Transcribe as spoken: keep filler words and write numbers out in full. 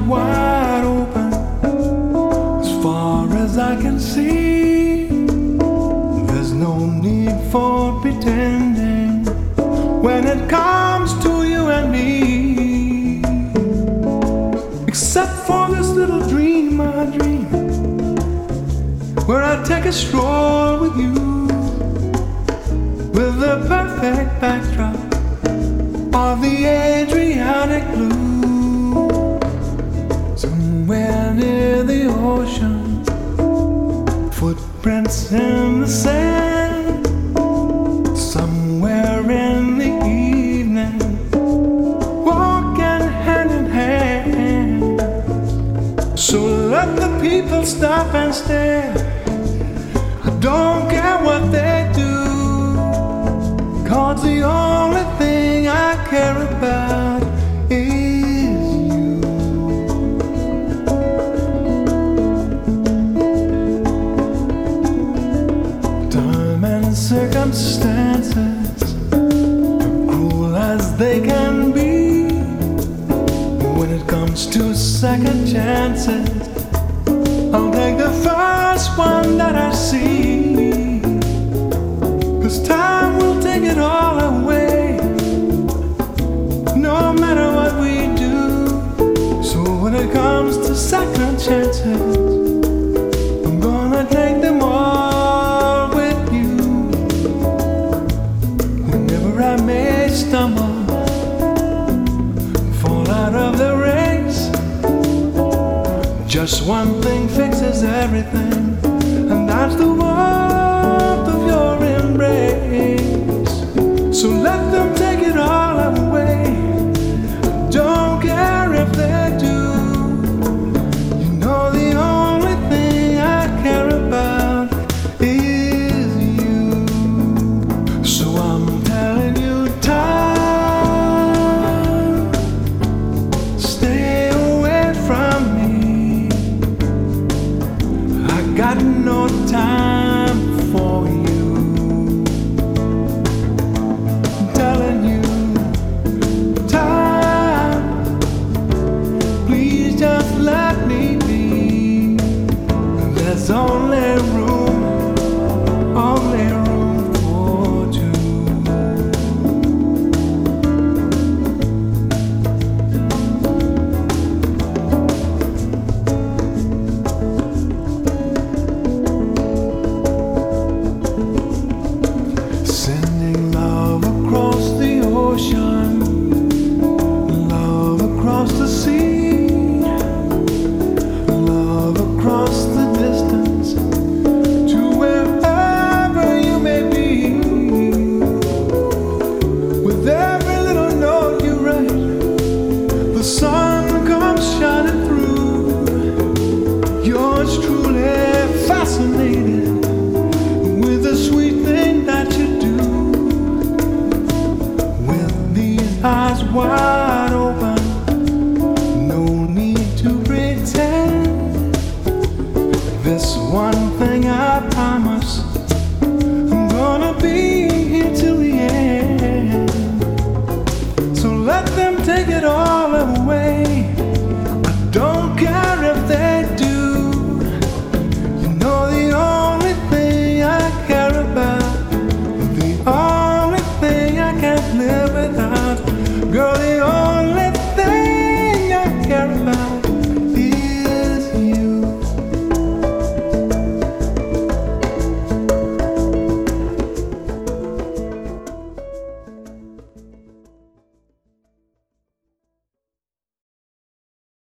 wide open as far as I can see. There's no need for pretending when it comes to you and me, except for this little dream I dream, where I take a stroll with you, with the perfect backdrop of the Adriatic blue. Somewhere near the ocean, footprints in the sand. Somewhere in the evening, walking hand in hand. So let the people stop and stare. I don't care what they do, 'cause the only thing I care about is you. Time and circumstances, cruel as they can be, when it comes to second chances, I'll take the first one that I see. 'Cause time will take it all away, no matter what we do. So when it comes to second chances, I'm gonna take them all with you. Whenever I may stumble, fall out of the race, just one thing fixes everything, and that's the warmth of your embrace. So let them take it all away, don't care if they do. You know the only thing I care about is you. So I'm telling you, time, stay away from me. I got no time for you. I'm telling you, time, please just let me be. There's only room, only room for two. Sending love across the ocean, love across the sea, love across the distance, to wherever you may be. With every little note you write, the sun